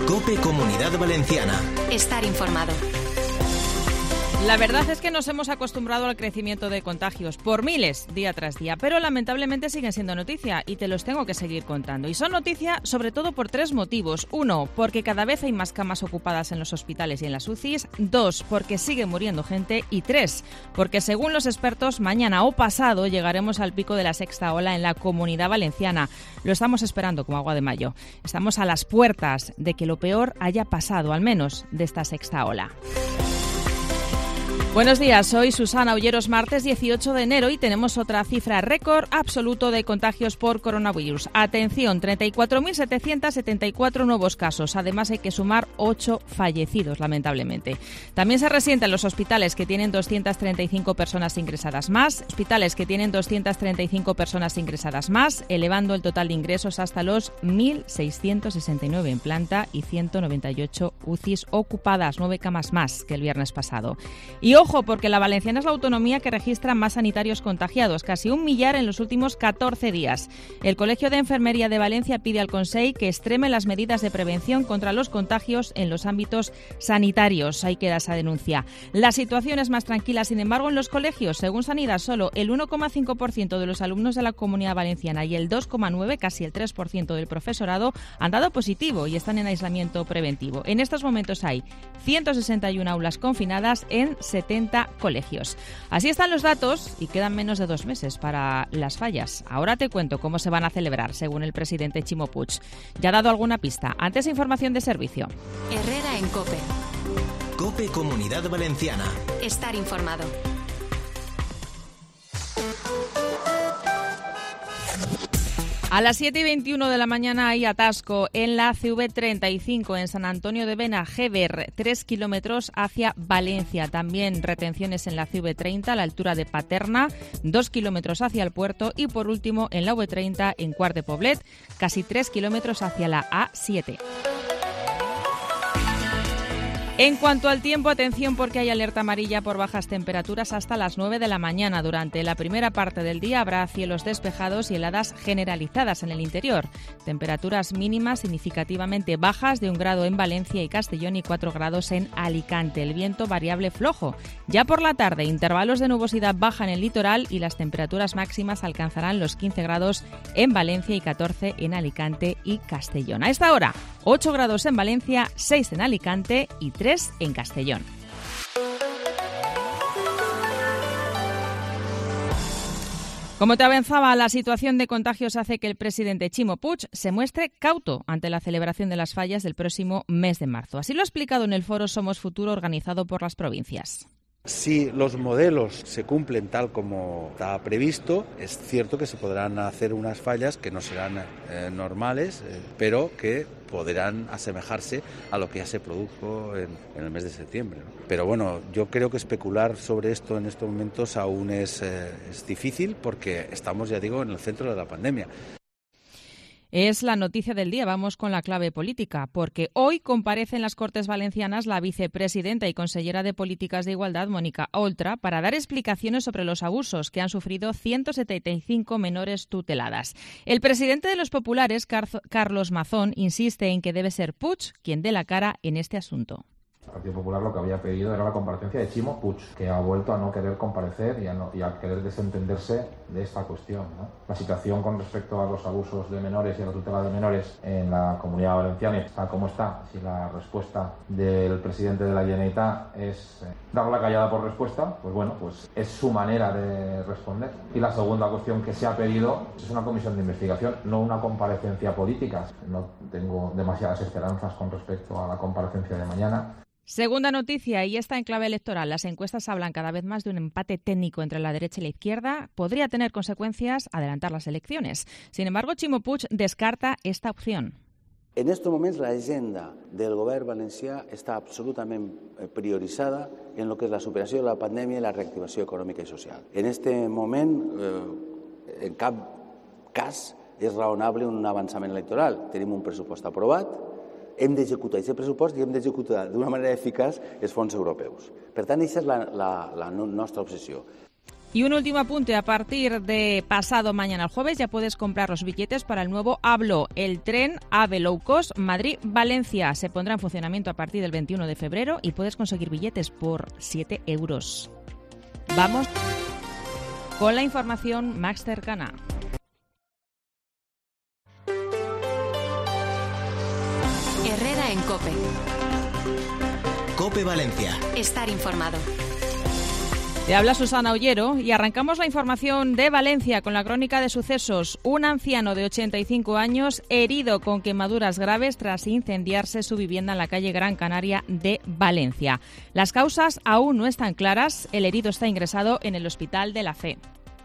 COPE Comunidad Valenciana. Estar informado. La verdad es que nos hemos acostumbrado al crecimiento de contagios por miles día tras día, pero lamentablemente siguen siendo noticia y te los tengo que seguir contando. Y son noticia sobre todo por tres motivos. Uno, porque cada vez hay más camas ocupadas en los hospitales y en las UCIs. Dos, porque sigue muriendo gente. Y tres, porque según los expertos, mañana o pasado llegaremos al pico de la sexta ola en la Comunidad Valenciana. Lo estamos esperando como agua de mayo. Estamos a las puertas de que lo peor haya pasado, al menos de esta sexta ola. Buenos días, soy Susana Olleros, martes 18 de enero y tenemos otra cifra récord absoluto de contagios por coronavirus. Atención, 34.774 nuevos casos. Además hay que sumar 8 fallecidos, lamentablemente. También se resiente en los hospitales que tienen 235 personas ingresadas más, elevando el total de ingresos hasta los 1.669 en planta y 198 UCIs ocupadas, 9 camas más que el viernes pasado. Y ojo, porque la valenciana es la autonomía que registra más sanitarios contagiados, casi 1 millar en los últimos 14 días. El Colegio de Enfermería de Valencia pide al Consell que extreme las medidas de prevención contra los contagios en los ámbitos sanitarios. Ahí queda esa denuncia. La situación es más tranquila, sin embargo, en los colegios. Según Sanidad, solo el 1,5% de los alumnos de la Comunidad Valenciana y el 2,9%, casi el 3% del profesorado, han dado positivo y están en aislamiento preventivo. En estos momentos hay 161 aulas confinadas en 70 colegios. Así están los datos y quedan menos de 2 meses para las fallas. Ahora te cuento cómo se van a celebrar, según el presidente Ximo Puig. Ya ha dado alguna pista. Antes, información de servicio. Herrera en COPE. COPE Comunidad Valenciana. Estar informado. A las 7:21 de la mañana hay atasco en la CV35 en San Antonio de Benajever, 3 kilómetros hacia Valencia. También retenciones en la CV30 a la altura de Paterna, 2 kilómetros hacia el puerto y por último en la V30 en Quart de Poblet, casi 3 kilómetros hacia la A7. En cuanto al tiempo, atención porque hay alerta amarilla por bajas temperaturas hasta las 9 de la mañana. Durante la primera parte del día habrá cielos despejados y heladas generalizadas en el interior. Temperaturas mínimas significativamente bajas de 1 grado en Valencia y Castellón y 4 grados en Alicante. El viento variable flojo. Ya por la tarde, intervalos de nubosidad baja en el litoral y las temperaturas máximas alcanzarán los 15 grados en Valencia y 14 en Alicante y Castellón. A esta hora, 8 grados en Valencia, 6 en Alicante y 3 en Castellón. Como te avanzaba, la situación de contagios hace que el presidente Ximo Puig se muestre cauto ante la celebración de las fallas del próximo mes de marzo. Así lo ha explicado en el foro Somos Futuro organizado por las provincias. Si los modelos se cumplen tal como está previsto, es cierto que se podrán hacer unas fallas que no serán normales, pero que podrán asemejarse a lo que ya se produjo en el mes de septiembre, ¿no? Pero bueno, yo creo que especular sobre esto en estos momentos aún es difícil porque estamos, ya digo, en el centro de la pandemia. Es la noticia del día. Vamos con la clave política, porque hoy comparece en las Cortes Valencianas la vicepresidenta y consellera de Políticas de Igualdad, Mónica Oltra, para dar explicaciones sobre los abusos que han sufrido 175 menores tuteladas. El presidente de los populares, Carlos Mazón, insiste en que debe ser Puig quien dé la cara en este asunto. El Partido Popular lo que había pedido era la comparecencia de Ximo Puig, que ha vuelto a no querer comparecer y a querer desentenderse de esta cuestión, ¿no? La situación con respecto a los abusos de menores y a la tutela de menores en la Comunidad Valenciana está como está. Si la respuesta del presidente de la Generalitat es dar la callada por respuesta, pues bueno, pues es su manera de responder. Y la segunda cuestión que se ha pedido es una comisión de investigación, no una comparecencia política. No tengo demasiadas esperanzas con respecto a la comparecencia de mañana. Segunda noticia, y esta en clave electoral. Las encuestas hablan cada vez más de un empate técnico entre la derecha y la izquierda. Podría tener consecuencias adelantar las elecciones. Sin embargo, Ximo Puig descarta esta opción. En estos moments l'agenda del govern valencià està absolutament prioritzada en lo que és la superació de la pandèmia i la reactivació econòmica i social. En este moment, en cap cas és raonable un avançament electoral. Tenim un pressupost aprovat, hem d'executar aquest pressupost i hem d'executar d'una manera eficaç els fons europeus. Per tant, aquesta és la nostra obsessió. Y un último apunte, a partir de pasado mañana el jueves ya puedes comprar los billetes para el nuevo AVLO, el tren AVE Low Cost Madrid-Valencia. Se pondrá en funcionamiento a partir del 21 de febrero y puedes conseguir billetes por 7 euros. Vamos con la información más cercana. Herrera en COPE. COPE Valencia. Estar informado. Te habla Susana Ollero y arrancamos la información de Valencia con la crónica de sucesos. Un anciano de 85 años herido con quemaduras graves tras incendiarse su vivienda en la calle Gran Canaria de Valencia. Las causas aún no están claras. El herido está ingresado en el Hospital de la Fe.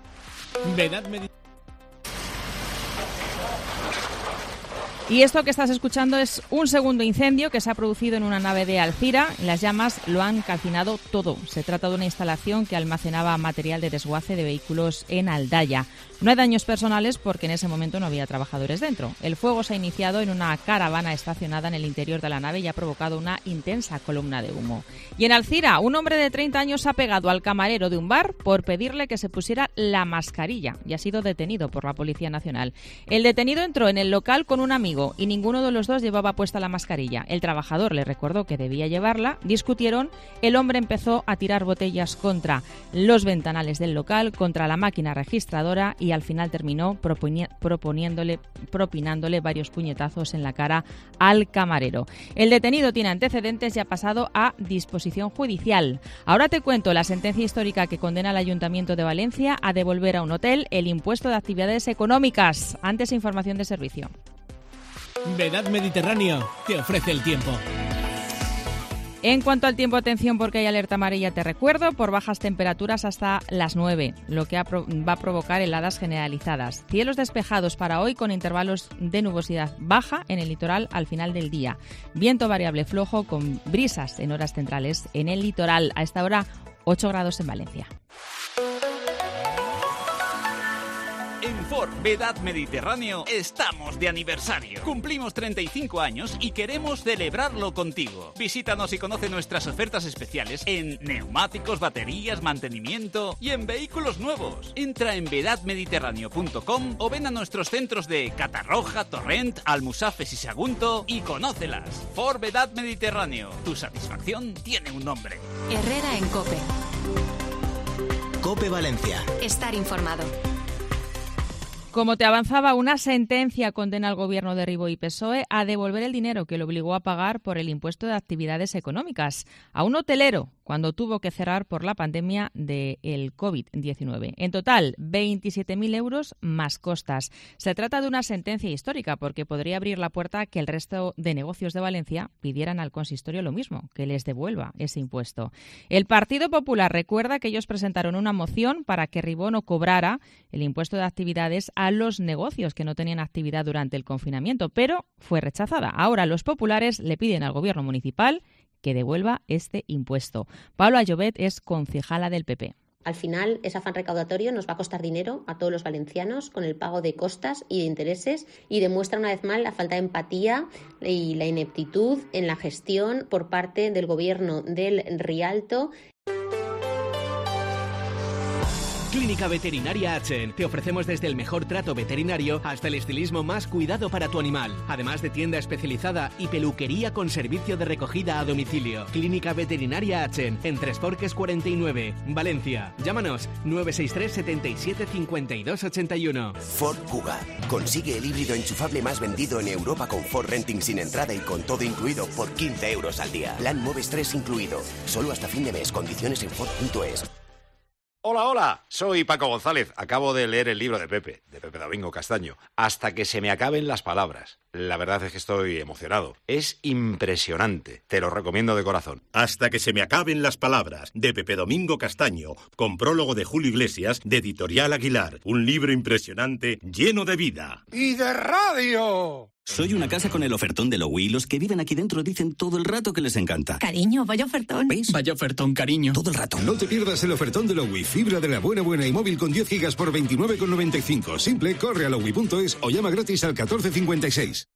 Y esto que estás escuchando es un segundo incendio que se ha producido en una nave de Alcira. Las llamas lo han calcinado todo. Se trata de una instalación que almacenaba material de desguace de vehículos en Aldaya. No hay daños personales porque en ese momento no había trabajadores dentro. El fuego se ha iniciado en una caravana estacionada en el interior de la nave y ha provocado una intensa columna de humo. Y en Alcira, un hombre de 30 años ha pegado al camarero de un bar por pedirle que se pusiera la mascarilla y ha sido detenido por la Policía Nacional. El detenido entró en el local con un amigo y ninguno de los dos llevaba puesta la mascarilla. El trabajador le recordó que debía llevarla, discutieron, el hombre empezó a tirar botellas contra los ventanales del local, contra la máquina registradora y al final terminó propinándole varios puñetazos en la cara al camarero. El detenido tiene antecedentes y ha pasado a disposición judicial. Ahora te cuento la sentencia histórica que condena al Ayuntamiento de Valencia a devolver a un hotel el impuesto de actividades económicas. Antes, información de servicio. Vedad Mediterráneo te ofrece el tiempo. En cuanto al tiempo, atención porque hay alerta amarilla, te recuerdo, por bajas temperaturas hasta las 9, lo que va a provocar heladas generalizadas. Cielos despejados para hoy con intervalos de nubosidad baja en el litoral al final del día. Viento variable flojo con brisas en horas centrales en el litoral. A esta hora 8 grados en Valencia. En Ford Vedad Mediterráneo estamos de aniversario. Cumplimos 35 años y queremos celebrarlo contigo. Visítanos y conoce nuestras ofertas especiales en neumáticos, baterías, mantenimiento y en vehículos nuevos. Entra en vedadmediterráneo.com o ven a nuestros centros de Catarroja, Torrent, Almusafes y Sagunto y conócelas. Ford Vedad Mediterráneo. Tu satisfacción tiene un nombre. Herrera en COPE. COPE Valencia. Estar informado. Como te avanzaba, una sentencia condena al gobierno de Ribó y PSOE a devolver el dinero que lo obligó a pagar por el impuesto de actividades económicas a un hotelero cuando tuvo que cerrar por la pandemia del COVID-19. En total, 27.000 euros más costas. Se trata de una sentencia histórica porque podría abrir la puerta a que el resto de negocios de Valencia pidieran al consistorio lo mismo, que les devuelva ese impuesto. El Partido Popular recuerda que ellos presentaron una moción para que Ribó no cobrara el impuesto de actividades a los negocios que no tenían actividad durante el confinamiento, pero fue rechazada. Ahora los populares le piden al gobierno municipal que devuelva este impuesto. Paula Llobet es concejala del PP. Al final, ese afán recaudatorio nos va a costar dinero a todos los valencianos con el pago de costas y de intereses y demuestra una vez más la falta de empatía y la ineptitud en la gestión por parte del gobierno del Rialto. Clínica Veterinaria Achen. Te ofrecemos desde el mejor trato veterinario hasta el estilismo más cuidado para tu animal. Además de tienda especializada y peluquería con servicio de recogida a domicilio. Clínica Veterinaria Achen, en Tres Forques 49, Valencia. Llámanos 963 77 52 81. Ford Kuga. Consigue el híbrido enchufable más vendido en Europa con Ford Renting sin entrada y con todo incluido por 15 euros al día. Plan Moves 3 incluido. Solo hasta fin de mes. Condiciones en Ford.es. Hola, hola, soy Paco González. Acabo de leer el libro de Pepe Domingo Castaño, Hasta que se me acaben las palabras. La verdad es que estoy emocionado. Es impresionante. Te lo recomiendo de corazón. Hasta que se me acaben las palabras, de Pepe Domingo Castaño, con prólogo de Julio Iglesias, de Editorial Aguilar. Un libro impresionante, lleno de vida. ¡Y de radio! Soy una casa con el ofertón de Lowy y los que viven aquí dentro dicen todo el rato que les encanta. Cariño, vaya ofertón. ¿Veis? Vaya ofertón, cariño. Todo el rato. No te pierdas el ofertón de Lowy. Fibra de la buena y móvil con 10 gigas por 29,95. Simple, corre a lowy.es o llama gratis al 1456.